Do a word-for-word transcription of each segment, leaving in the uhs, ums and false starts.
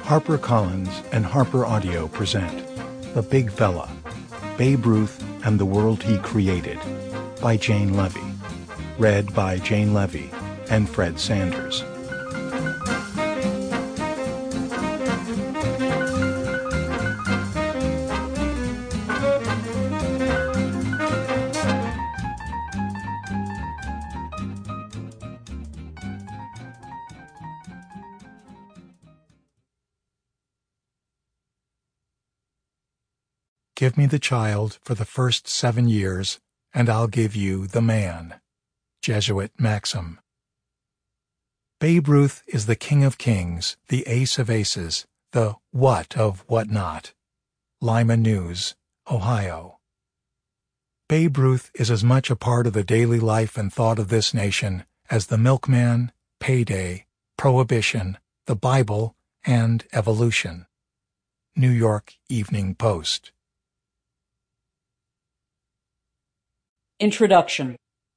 HarperCollins and Harper Audio present The Big Fella, Babe Ruth and the World He Created, by Jane Levy. Read by Jane Levy and Fred Sanders. Give me the child for the first seven years, and I'll give you the man. Jesuit maxim. Babe Ruth is the king of kings, the ace of aces, the what of what not. Lima News, Ohio. Babe Ruth is as much a part of the daily life and thought of this nation as the milkman, payday, prohibition, the Bible, and evolution. New York Evening Post. Introduction.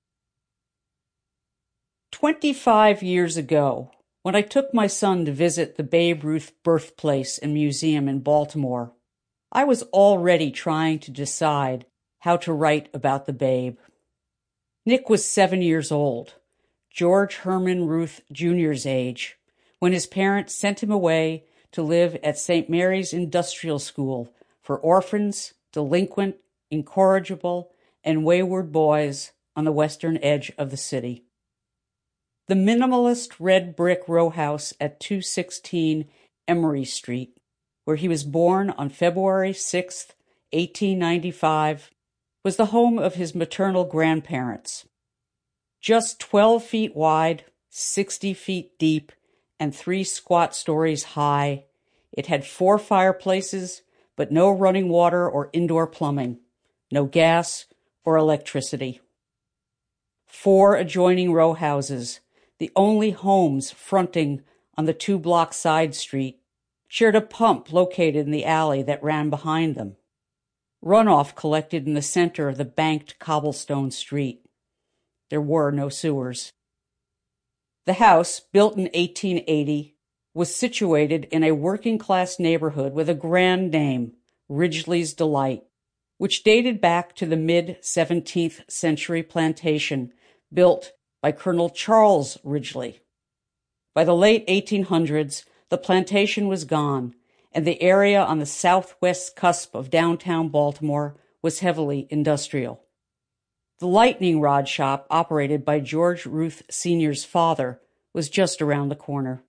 Twenty-five years ago, when I took my son to visit the Babe Ruth birthplace and museum in Baltimore, I was already trying to decide how to write about the Babe. Nick was seven years old, George Herman Ruth Junior's age, when his parents sent him away to live at Saint Mary's Industrial School for orphans, delinquent, incorrigible, and wayward boys on the western edge of the city. The minimalist red brick row house at two sixteen Emory Street, where he was born on February sixth, eighteen ninety-five, was the home of his maternal grandparents. Just twelve feet wide, sixty feet deep, and three squat stories high, it had four fireplaces, but no running water or indoor plumbing, no gas or electricity. Four adjoining row houses, the only homes fronting on the two-block side street, shared a pump located in the alley that ran behind them. Runoff collected in the center of the banked cobblestone street. There were no sewers. The house, built in eighteen eighty, was situated in a working-class neighborhood with a grand name, Ridgely's Delight, which dated back to the mid-seventeenth century plantation built by Colonel Charles Ridgely. By the late eighteen hundreds, the plantation was gone, and the area on the southwest cusp of downtown Baltimore was heavily industrial. The lightning rod shop, operated by George Ruth Senior's father, was just around the corner.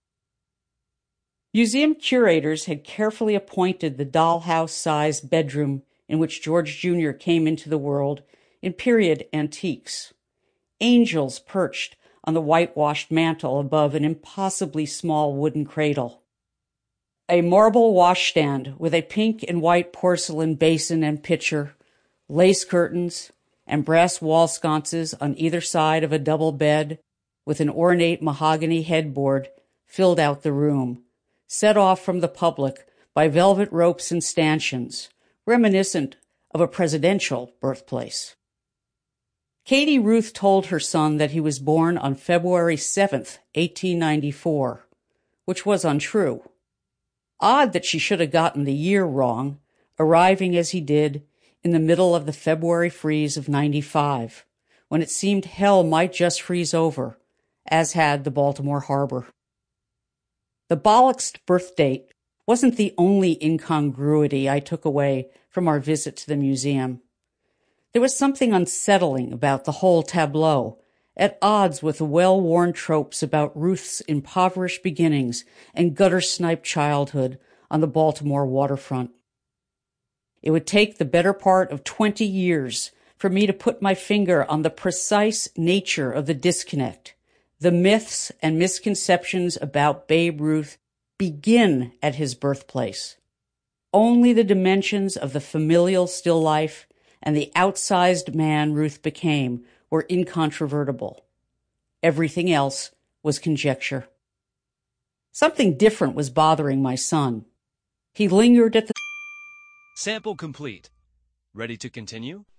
Museum curators had carefully appointed the dollhouse-sized bedroom in which George Junior came into the world in period antiques. Angels perched on the whitewashed mantel above an impossibly small wooden cradle. A marble washstand with a pink and white porcelain basin and pitcher, lace curtains, and brass wall sconces on either side of a double bed with an ornate mahogany headboard filled out the room, set off from the public by velvet ropes and stanchions, reminiscent of a presidential birthplace. Katie Ruth told her son that he was born on February seventh, eighteen ninety-four, which was untrue. Odd that she should have gotten the year wrong, arriving as he did in the middle of the February freeze of ninety-five, when it seemed hell might just freeze over, as had the Baltimore harbor. The bollocksed birth date wasn't the only incongruity I took away from our visit to the museum. There was something unsettling about the whole tableau, at odds with the well-worn tropes about Ruth's impoverished beginnings and gutter-sniped childhood on the Baltimore waterfront. It would take the better part of twenty years for me to put my finger on the precise nature of the disconnect. The myths and misconceptions about Babe Ruth begin at his birthplace. Only the dimensions of the familial still life and the outsized man Ruth became were incontrovertible. Everything else was conjecture. Something different was bothering my son. He lingered at the... Sample complete. Ready to continue?